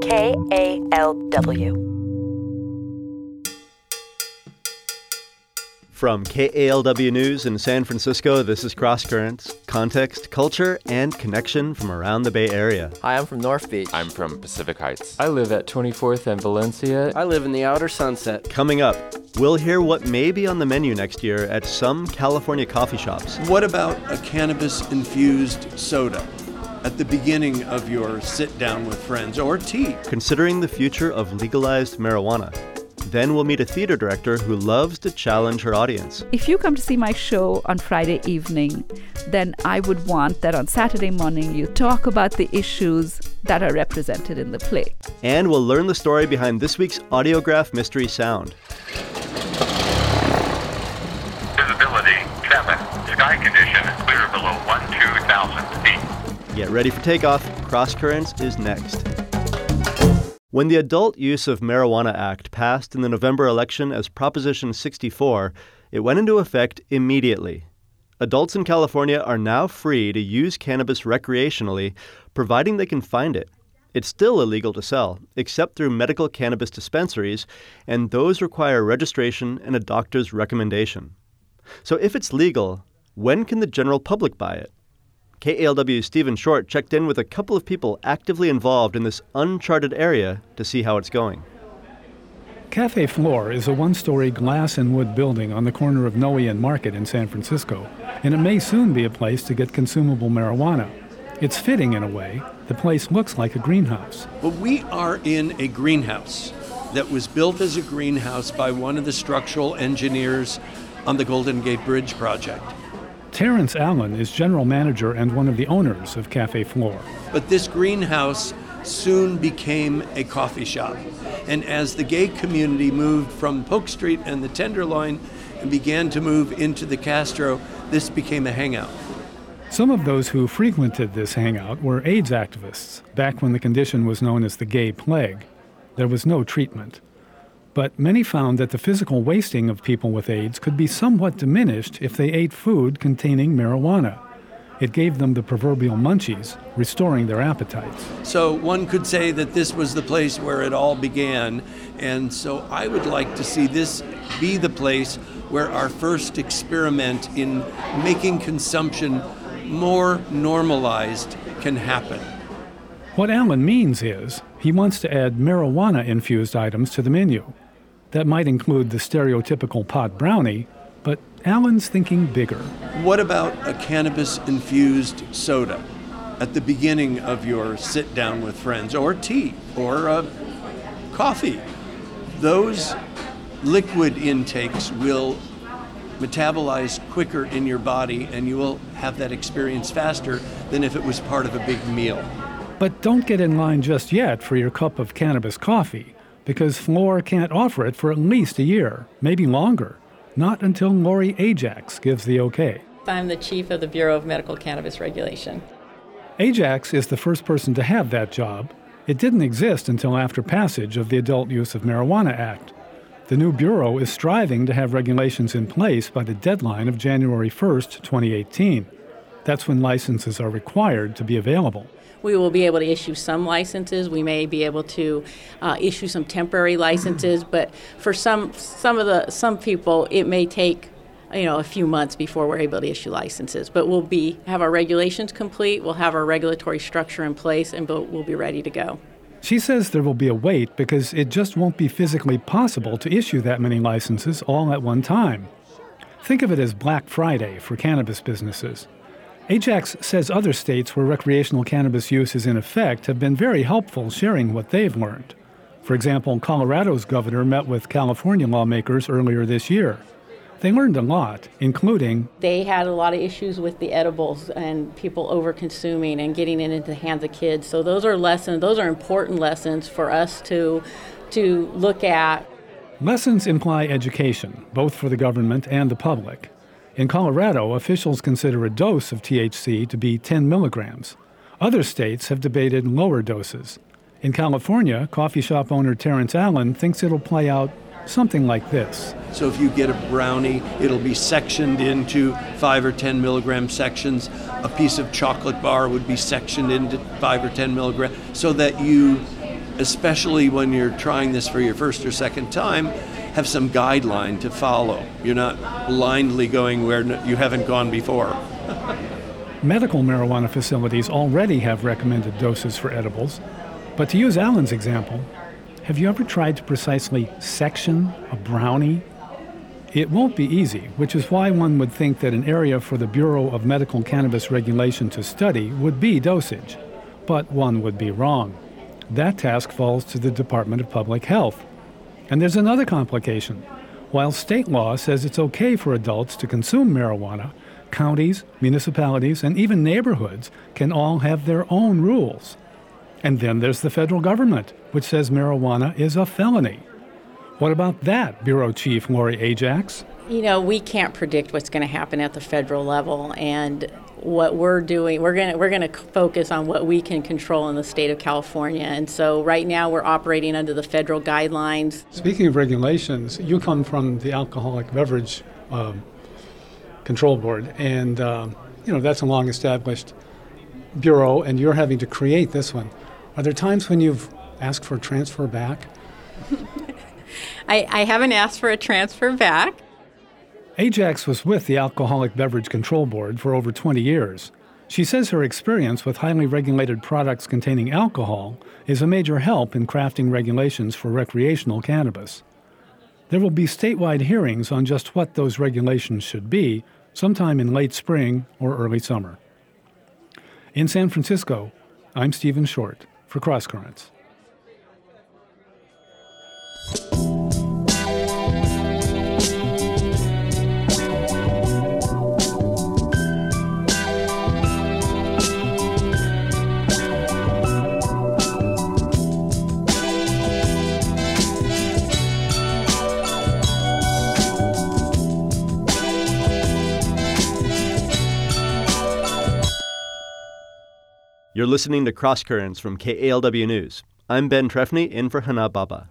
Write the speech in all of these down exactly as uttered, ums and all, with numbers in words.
K A L W. From K A L W News in San Francisco, this is Cross Currents, context, culture, and connection from around the Bay Area. Hi, I'm from North Beach. I'm from Pacific Heights. I live at twenty-fourth and Valencia. I live in the Outer Sunset. Coming up, we'll hear what may be on the menu next year at some California coffee shops. What about a cannabis-infused soda at the beginning of your sit-down with friends, or tea? Considering the future of legalized marijuana. Then we'll meet a theater director who loves to challenge her audience. If you come to see my show on Friday evening, then I would want that on Saturday morning you talk about the issues that are represented in the play. And we'll learn the story behind this week's Audiograph Mystery Sound. Visibility seven. Sky condition clear below one two thousand feet. Get ready for takeoff. Cross Currents is next. When the Adult Use of Marijuana Act passed in the November election as Proposition sixty-four, it went into effect immediately. Adults in California are now free to use cannabis recreationally, providing they can find it. It's still illegal to sell, except through medical cannabis dispensaries, and those require registration and a doctor's recommendation. So if it's legal, when can the general public buy it? K A L W's Stephen Short checked in with a couple of people actively involved in this uncharted area to see how it's going. Cafe Flor is a one-story glass and wood building on the corner of Noe and Market in San Francisco, and it may soon be a place to get consumable marijuana. It's fitting in a way. The place looks like a greenhouse. But we are in a greenhouse that was built as a greenhouse by one of the structural engineers on the Golden Gate Bridge project. Terrence Allen is general manager and one of the owners of Cafe Flor. But this greenhouse soon became a coffee shop. And as the gay community moved from Polk Street and the Tenderloin and began to move into the Castro, this became a hangout. Some of those who frequented this hangout were AIDS activists, back when the condition was known as the gay plague. There was no treatment. But many found that the physical wasting of people with AIDS could be somewhat diminished if they ate food containing marijuana. It gave them the proverbial munchies, restoring their appetites. So one could say that this was the place where it all began, and so I would like to see this be the place where our first experiment in making consumption more normalized can happen. What Allen means is he wants to add marijuana-infused items to the menu. That might include the stereotypical pot brownie, but Allen's thinking bigger. What about a cannabis-infused soda at the beginning of your sit-down with friends, or tea, or uh, coffee? Those liquid intakes will metabolize quicker in your body, and you will have that experience faster than if it was part of a big meal. But don't get in line just yet for your cup of cannabis coffee, because Flor can't offer it for at least a year, maybe longer. Not until Lori Ajax gives the okay. I'm the chief of the Bureau of Medical Cannabis Regulation. Ajax is the first person to have that job. It didn't exist until after passage of the Adult Use of Marijuana Act. The new Bureau is striving to have regulations in place by the deadline of January first, twenty eighteen. That's when licenses are required to be available. We will be able to issue some licenses. We may be able to uh, issue some temporary licenses, but for some some of the some people, it may take you know a few months before we're able to issue licenses. But we'll be have our regulations complete. We'll have our regulatory structure in place, and we'll be ready to go. She says there will be a wait because it just won't be physically possible to issue that many licenses all at one time. Think of it as Black Friday for cannabis businesses. Ajax says other states where recreational cannabis use is in effect have been very helpful sharing what they've learned. For example, Colorado's governor met with California lawmakers earlier this year. They learned a lot, including they had a lot of issues with the edibles and people over-consuming and getting it into the hands of kids. So those are lessons, those are important lessons for us to, to look at. Lessons imply education, both for the government and the public. In Colorado, officials consider a dose of T H C to be ten milligrams. Other states have debated lower doses. In California, coffee shop owner Terrence Allen thinks it'll play out something like this. So if you get a brownie, it'll be sectioned into five or ten milligram sections. A piece of chocolate bar would be sectioned into five or ten milligrams, so that you especially when you're trying this for your first or second time, have some guideline to follow. You're not blindly going where you haven't gone before. Medical marijuana facilities already have recommended doses for edibles. But to use Alan's example, have you ever tried to precisely section a brownie? It won't be easy, which is why one would think that an area for the Bureau of Medical Cannabis Regulation to study would be dosage. But one would be wrong. That task falls to the Department of Public Health. And there's another complication. While state law says it's okay for adults to consume marijuana, counties, municipalities, and even neighborhoods can all have their own rules. And then there's the federal government, which says marijuana is a felony. What about that, Bureau Chief Lori Ajax? You know, we can't predict what's going to happen at the federal level, and what we're doing, we're going to we're going to focus on what we can control in the state of California. And so right now we're operating under the federal guidelines. Speaking of regulations, you come from the Alcoholic Beverage um, Control Board, and um, you know that's a long-established bureau, and you're having to create this one. Are there times when you've asked for a transfer back? I, I haven't asked for a transfer back. Ajax was with the Alcoholic Beverage Control Board for over twenty years. She says her experience with highly regulated products containing alcohol is a major help in crafting regulations for recreational cannabis. There will be statewide hearings on just what those regulations should be sometime in late spring or early summer. In San Francisco, I'm Stephen Short for Cross Currents. You're listening to Cross Currents from K A L W News. I'm Ben Trefny, in for Hana Baba.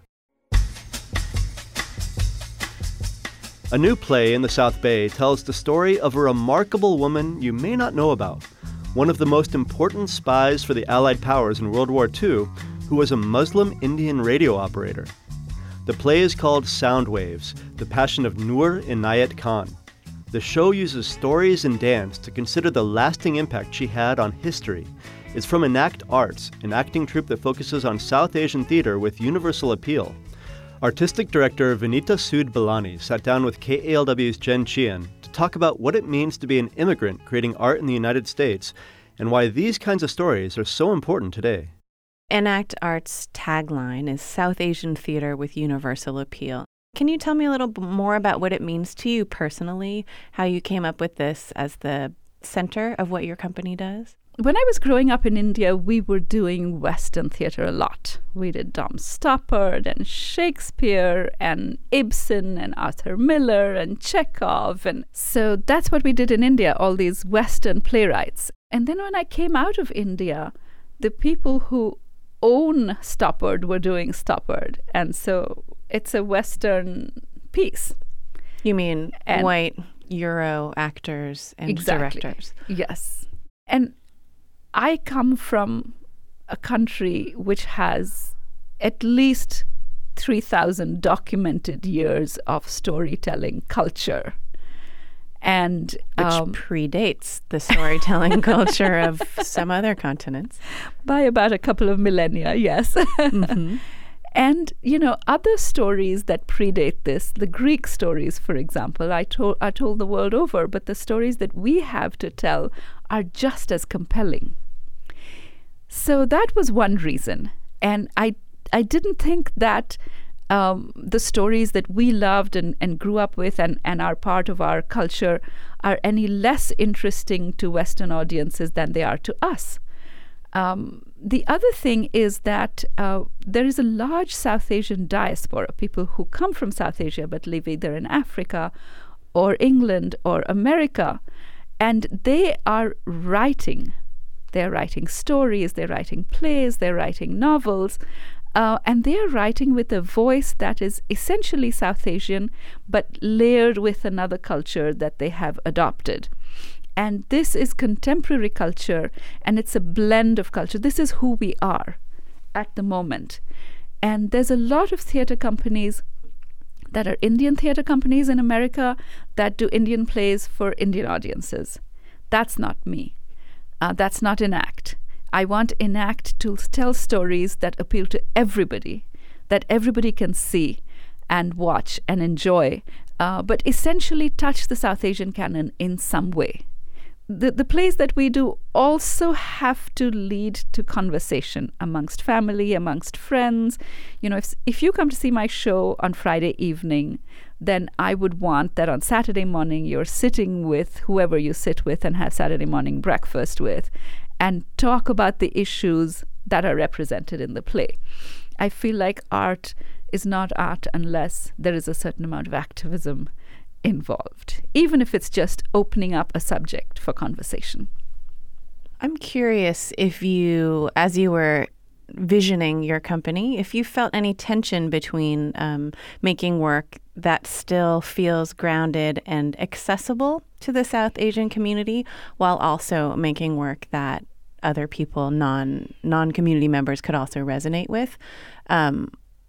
A new play in the South Bay tells the story of a remarkable woman you may not know about, one of the most important spies for the Allied powers in World War Two, who was a Muslim Indian radio operator. The play is called Sound Waves, The Passion of Noor Inayat Khan. The show uses stories and dance to consider the lasting impact she had on history. It's from Enact Arts, an acting troupe that focuses on South Asian theater with universal appeal. Artistic director Vinita Sood Balani sat down with K A L W's Jen Chian to talk about what it means to be an immigrant creating art in the United States and why these kinds of stories are so important today. Enact Arts' tagline is South Asian theater with universal appeal. Can you tell me a little bit more about what it means to you personally, how you came up with this as the center of what your company does? When I was growing up in India, we were doing Western theater a lot. We did Tom Stoppard and Shakespeare and Ibsen and Arthur Miller and Chekhov. And so that's what we did in India, all these Western playwrights. And then when I came out of India, the people who own Stoppard were doing Stoppard. And so it's a Western piece. You mean and white Euro actors and exactly. directors? Yes. And I come from a country which has at least three thousand documented years of storytelling culture. And Which um, predates the storytelling culture of some other continents. By about a couple of millennia, yes. Mm-hmm. And, you know, other stories that predate this, the Greek stories, for example, I told, are told the world over, but the stories that we have to tell are just as compelling. So that was one reason. And I, I didn't think that um, the stories that we loved and, and grew up with and, and are part of our culture are any less interesting to Western audiences than they are to us. Um, the other thing is that uh, there is a large South Asian diaspora, people who come from South Asia but live either in Africa or England or America, and they are writing. They're writing stories, they're writing plays, they're writing novels, uh, and they're writing with a voice that is essentially South Asian but layered with another culture that they have adopted. And this is contemporary culture, and it's a blend of culture. This is who we are. at the moment. And there's a lot of theater companies that are Indian theater companies in America that do Indian plays for Indian audiences. That's not me. Uh, that's not Enact. I want Enact to tell stories that appeal to everybody, that everybody can see and watch and enjoy, uh, but essentially touch the South Asian canon in some way. The, the plays that we do also have to lead to conversation amongst family, amongst friends. You know, if, if you come to see my show on Friday evening, then I would want that on Saturday morning you're sitting with whoever you sit with and have Saturday morning breakfast with and talk about the issues that are represented in the play. I feel like art is not art unless there is a certain amount of activism involved, even if it's just opening up a subject for conversation. I'm curious if you, as you were visioning your company, if you felt any tension between um, making work that still feels grounded and accessible to the South Asian community while also making work that other people, non, non-community members could also resonate with. Um,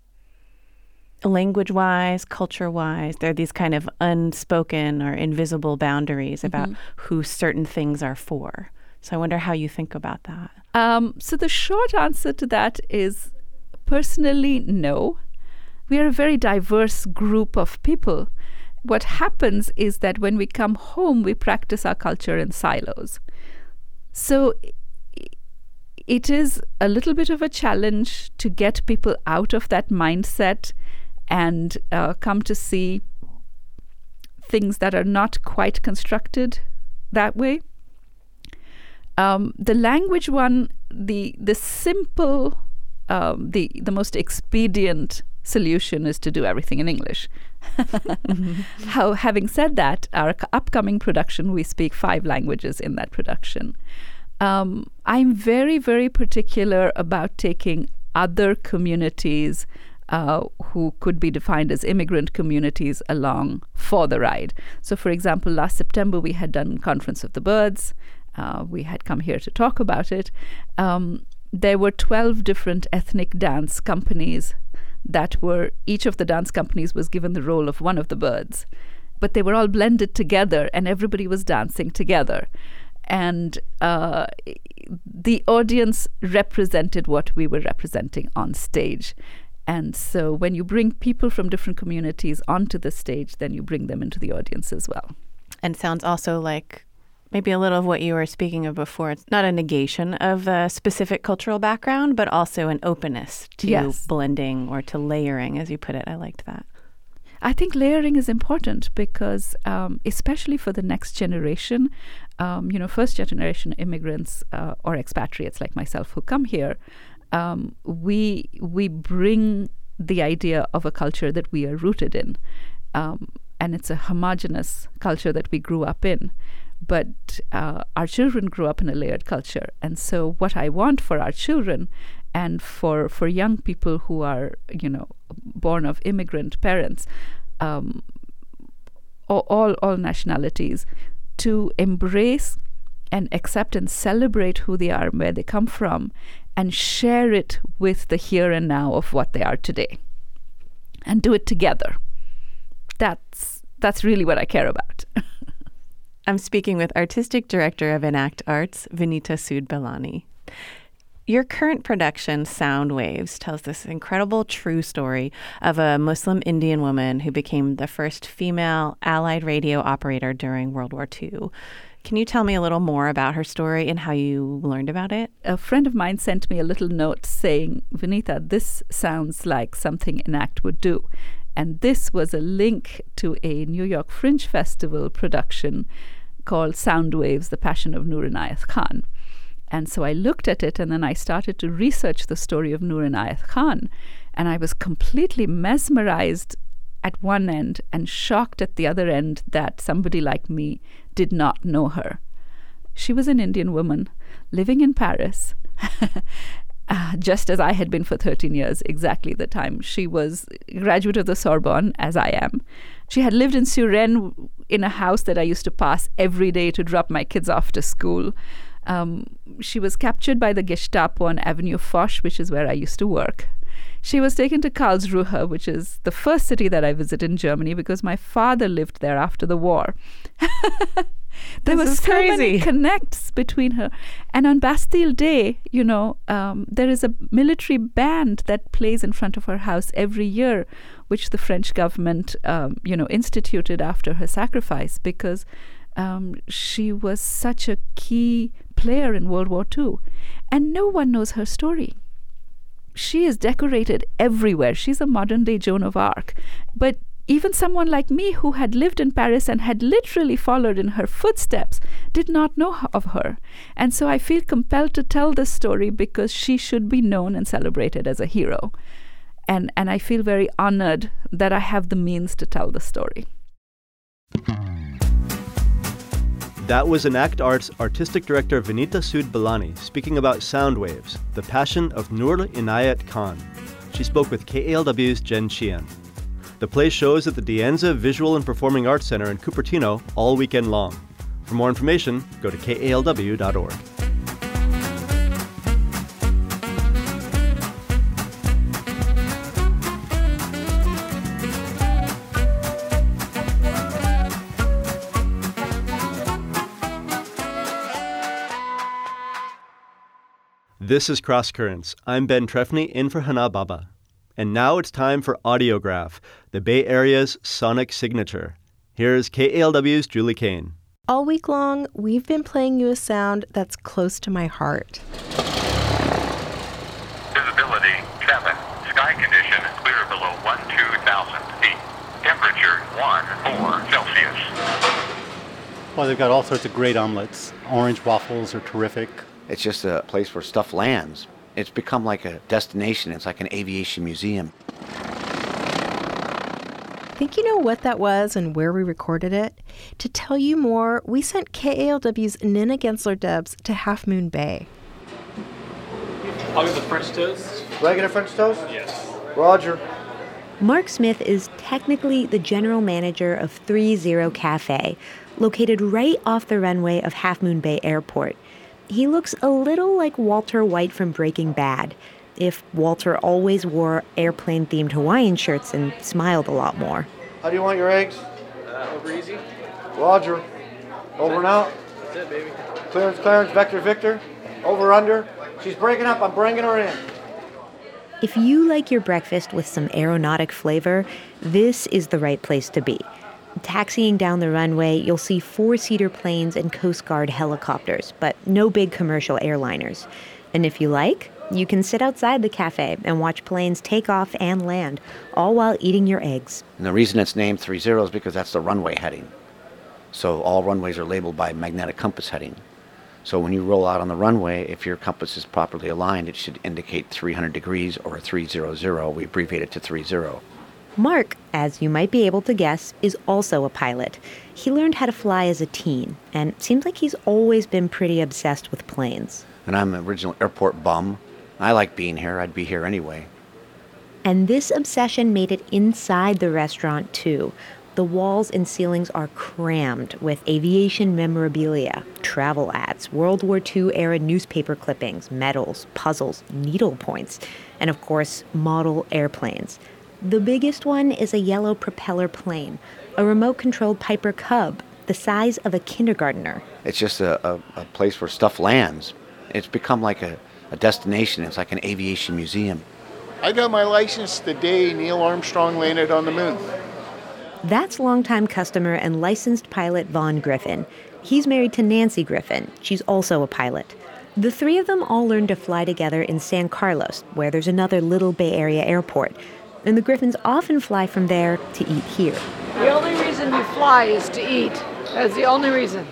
language-wise, culture-wise, there are these kind of unspoken or invisible boundaries mm-hmm. about who certain things are for. So I wonder how you think about that. Um, so the short answer to that is personally, no. We are a very diverse group of people. What happens is that when we come home, we practice our culture in silos. So it is a little bit of a challenge to get people out of that mindset and uh, come to see things that are not quite constructed that way. Um, the language one, the the simple, um, the the most expedient solution is to do everything in English. mm-hmm. How, having said that, our c- upcoming production, we speak five languages in that production. Um, I'm very, very particular about taking other communities Uh, who could be defined as immigrant communities along for the ride. So, for example, last September we had done Conference of the Birds. Uh, we had come here to talk about it. Um, there were twelve different ethnic dance companies that were, each of the dance companies was given the role of one of the birds. But they were all blended together and everybody was dancing together. And uh, the audience represented what we were representing on stage. And so when you bring people from different communities onto the stage, then you bring them into the audience as well. And sounds also like maybe a little of what you were speaking of before. It's not a negation of a specific cultural background, but also an openness to yes. blending or to layering, as you put it. I liked that. I think layering is important because, um, especially for the next generation, um, you know, first generation immigrants uh, or expatriates like myself who come here, Um, we we bring the idea of a culture that we are rooted in. Um, and it's a homogenous culture that we grew up in. But uh, our children grew up in a layered culture. And so what I want for our children and for, for young people who are, you know, born of immigrant parents, um, all, all, all nationalities, to embrace and accept and celebrate who they are and where they come from, and share it with the here and now of what they are today. And do it together. That's that's really what I care about. I'm speaking with Artistic Director of Enact Arts, Vinita Sood Belani. Your current production, Sound Waves, tells this incredible true story of a Muslim Indian woman who became the first female Allied radio operator during World War Two. Can you tell me a little more about her story and how you learned about it? A friend of mine sent me a little note saying, Vinita, this sounds like something Enact would do. And this was a link to a New York Fringe Festival production called Sound Waves, The Passion of Noor Inayat Khan. And so I looked at it and then I started to research the story of Noor Inayat Khan. And I was completely mesmerized at one end and shocked at the other end that somebody like me did not know her. She was an Indian woman living in Paris, uh, just as I had been for thirteen years, exactly the time. She was a graduate of the Sorbonne, as I am. She had lived in Suresnes in a house that I used to pass every day to drop my kids off to school. Um, she was captured by the Gestapo on Avenue Foch, which is where I used to work. She was taken to Karlsruhe, which is the first city that I visited in Germany because my father lived there after the war. There This was is so crazy. many connects between her. And on Bastille Day, you know, um, there is a military band that plays in front of her house every year, which the French government, um, you know, instituted after her sacrifice because um, she was such a key player in World War Two. And no one knows her story. She is decorated everywhere. She's a modern-day Joan of Arc. But even someone like me who had lived in Paris and had literally followed in her footsteps did not know h- of her. And so I feel compelled to tell this story because she should be known and celebrated as a hero. And, and I feel very honored that I have the means to tell the story. That was Enact Arts Artistic Director Vinita Sood Balani speaking about sound waves, the passion of Nur Inayat Khan. She spoke with K A L W's Jen Chian. The play shows at the De Anza Visual and Performing Arts Center in Cupertino all weekend long. For more information, go to K A L W dot org. This is Cross Currents. I'm Ben Trefny in for Hana Baba. And now it's time for Audiograph, the Bay Area's sonic signature. Here's K A L W's Julie Kane. All week long, we've been playing you a sound that's close to my heart. Visibility seven. Sky condition clear below twelve thousand feet. Temperature one four Celsius. Well, they've got all sorts of great omelets. Orange waffles are terrific. It's just a place where stuff lands. It's become like a destination. It's like an aviation museum. Think you know what that was and where we recorded it? To tell you more, we sent K A L W's Nina Gensler-Debs to Half Moon Bay. I'll get the French toast. Regular French toast? Yes. Roger. Mark Smith is technically the general manager of three zero Cafe, located right off the runway of Half Moon Bay Airport. He looks a little like Walter White from Breaking Bad, if Walter always wore airplane-themed Hawaiian shirts and smiled a lot more. How do you want your eggs? Uh, over easy. Roger. Over and out. That's it, baby. Clearance, clearance, Vector, Victor. Over, under. She's breaking up. I'm bringing her in. If you like your breakfast with some aeronautic flavor, this is the right place to be. Taxiing down the runway, you'll see four-seater planes and Coast Guard helicopters, but no big commercial airliners. And if you like, you can sit outside the cafe and watch planes take off and land, all while eating your eggs. And the reason it's named three zero is because that's the runway heading. So all runways are labeled by magnetic compass heading. So when you roll out on the runway, if your compass is properly aligned, it should indicate three hundred degrees or three hundred. We abbreviate it to three zero. Mark, as you might be able to guess, is also a pilot. He learned how to fly as a teen, and seems like he's always been pretty obsessed with planes. And I'm an original airport bum. I like being here. I'd be here anyway. And this obsession made it inside the restaurant, too. The walls and ceilings are crammed with aviation memorabilia, travel ads, World War Two era newspaper clippings, medals, puzzles, needle points, and of course, model airplanes. The biggest one is a yellow propeller plane, a remote-controlled Piper Cub, the size of a kindergartner. It's just a, a, a place where stuff lands. It's become like a, a destination. It's like an aviation museum. I got my license the day Neil Armstrong landed on the moon. That's longtime customer and licensed pilot Vaughn Griffin. He's married to Nancy Griffin. She's also a pilot. The three of them all learned to fly together in San Carlos, where there's another little Bay Area airport. And the Griffins often fly from there to eat here. The only reason you fly is to eat. That's the only reason.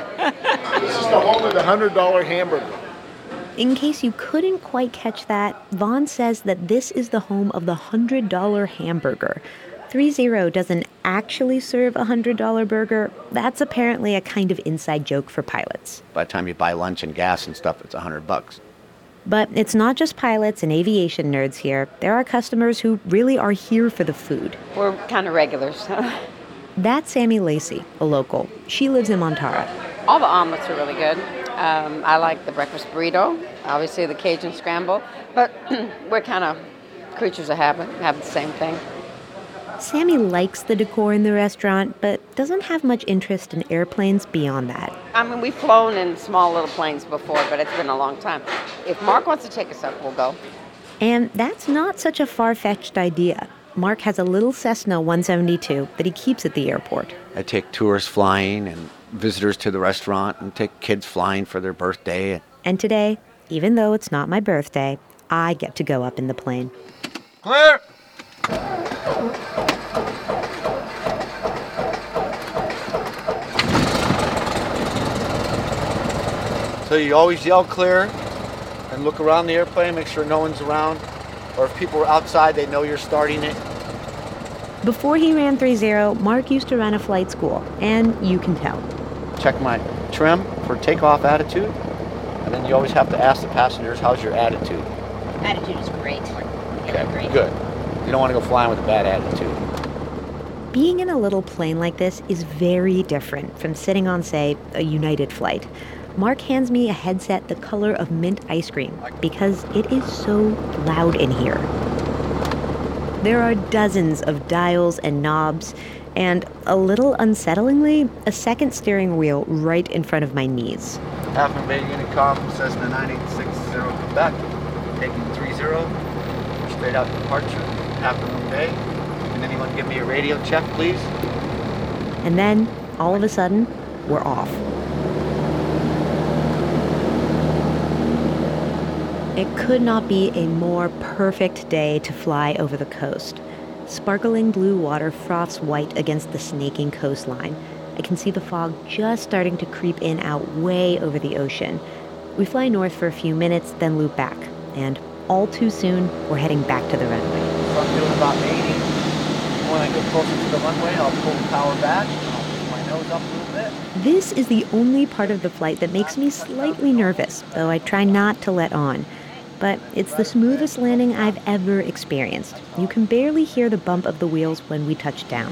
This is the home of the one hundred dollar hamburger. In case you couldn't quite catch that, Vaughn says that this is the home of the one hundred dollar hamburger. three zero doesn't actually serve a one hundred dollar burger. That's apparently a kind of inside joke for pilots. By the time you buy lunch and gas and stuff, it's one hundred bucks. But it's not just pilots and aviation nerds here. There are customers who really are here for the food. We're kind of regulars. That's Sammy Lacey, a local. She lives in Montara. All the omelets are really good. Um, I like the breakfast burrito, obviously the Cajun scramble, but we're kind of creatures of habit, have the same thing. Sammy likes the decor in the restaurant, but doesn't have much interest in airplanes beyond that. I mean, we've flown in small little planes before, but it's been a long time. If Mark wants to take us up, we'll go. And that's not such a far-fetched idea. Mark has a little Cessna one seventy-two that he keeps at the airport. I take tourists flying and visitors to the restaurant and take kids flying for their birthday. And today, even though it's not my birthday, I get to go up in the plane. Clear! So you always yell clear and look around the airplane, make sure no one's around. Or if people are outside, they know you're starting it. Before he ran three zero, Mark used to run a flight school, and you can tell. Check my trim for takeoff attitude. And then you always have to ask the passengers, how's your attitude? Attitude is great. Okay, great. Good. You don't want to go flying with a bad attitude. Being in a little plane like this is very different from sitting on, say, a United flight. Mark hands me a headset the color of mint ice cream because it is so loud in here. There are dozens of dials and knobs, and a little unsettlingly, a second steering wheel right in front of my knees. Half Moon Bay Unicom, Cessna nine eight six zero Quebec, taking three zero, straight out departure, Half Moon Bay. Can anyone give me a radio check, please? And then, all of a sudden, we're off. It could not be a more perfect day to fly over the coast. Sparkling blue water froths white against the snaking coastline. I can see the fog just starting to creep in out way over the ocean. We fly north for a few minutes, then loop back. And all too soon, we're heading back to the runway. So I'm doing about eighty. When I get closer to the runway, I'll pull the power back. I'll push my nose up a little bit. This is the only part of the flight that makes me slightly nervous, though I try not to let on. But it's the smoothest landing I've ever experienced. You can barely hear the bump of the wheels when we touch down.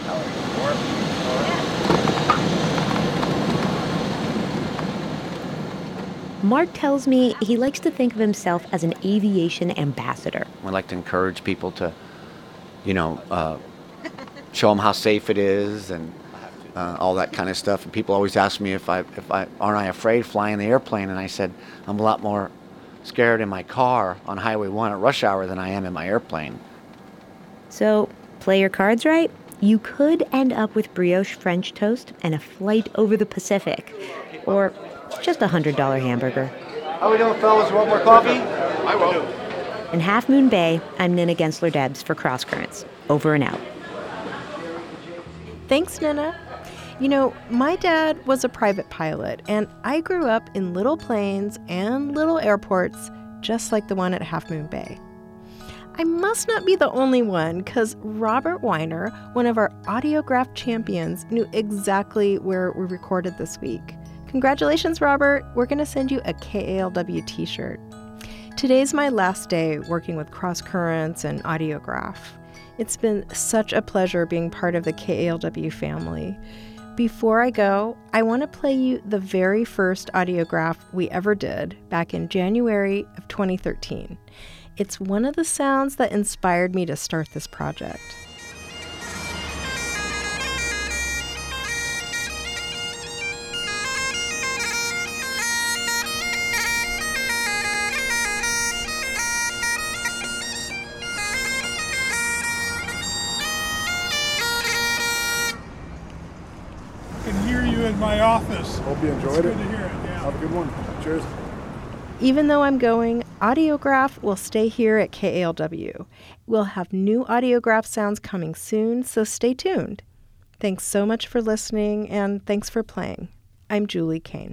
Mark tells me he likes to think of himself as an aviation ambassador. I like to encourage people to, you know, uh, show them how safe it is and uh, all that kind of stuff. And people always ask me if I, if I, aren't I afraid flying the airplane? And I said, I'm a lot more scared in my car on Highway one at rush hour than I am in my airplane. So, play your cards right. You could end up with brioche French toast and a flight over the Pacific. Or just a one hundred dollars hamburger. How we doing, fellas? Want more coffee? I will. In Half Moon Bay, I'm Nina Gensler-Debs for Cross Currents. Over and out. Thanks, Nina. You know, my dad was a private pilot, and I grew up in little planes and little airports, just like the one at Half Moon Bay. I must not be the only one, because Robert Weiner, one of our Audiograph champions, knew exactly where we recorded this week. Congratulations, Robert. We're going to send you a K A L W t-shirt. Today's my last day working with Cross Currents and Audiograph. It's been such a pleasure being part of the K A L W family. Before I go, I want to play you the very first Audiograph we ever did back in January of twenty thirteen. It's one of the sounds that inspired me to start this project. In my office. Hope you enjoyed it's it. Good to hear it. Yeah. Have a good one. Cheers. Even though I'm going, Audiograph will stay here at K A L W. We'll have new Audiograph sounds coming soon, so stay tuned. Thanks so much for listening, and thanks for playing. I'm Julie Kane.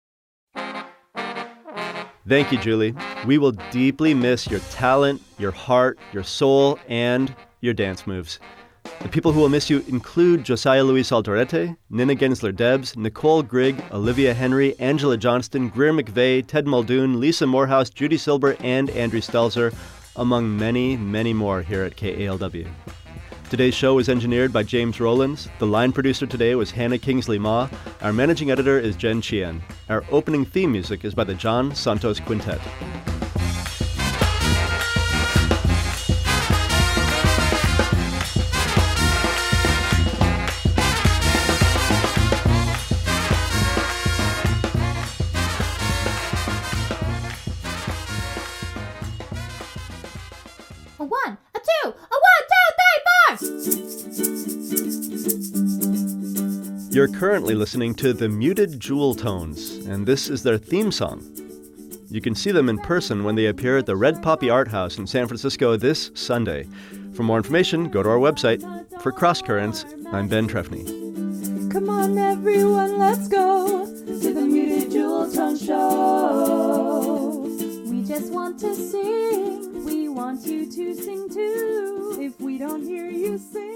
Thank you, Julie. We will deeply miss your talent, your heart, your soul, and your dance moves. The people who will miss you include Josiah Luis Alderete, Nina Gensler-Debs, Nicole Grigg, Olivia Henry, Angela Johnston, Greer McVeigh, Ted Muldoon, Lisa Morehouse, Judy Silber, and Andrew Stelzer, among many, many more here at K A L W. Today's show was engineered by James Rowlands. The line producer today was Hannah Kingsley Ma. Our managing editor is Jen Chien. Our opening theme music is by the John Santos Quintet. A one, a two, a one, two, three, four! You're currently listening to the Muted Jewel Tones, and this is their theme song. You can see them in person when they appear at the Red Poppy Art House in San Francisco this Sunday. For more information, go to our website. For Cross Currents, I'm Ben Trefny. Come on, everyone, let's go to the Muted Jewel Tone Show. We just want to sing. We want you to sing too. If we don't hear you sing,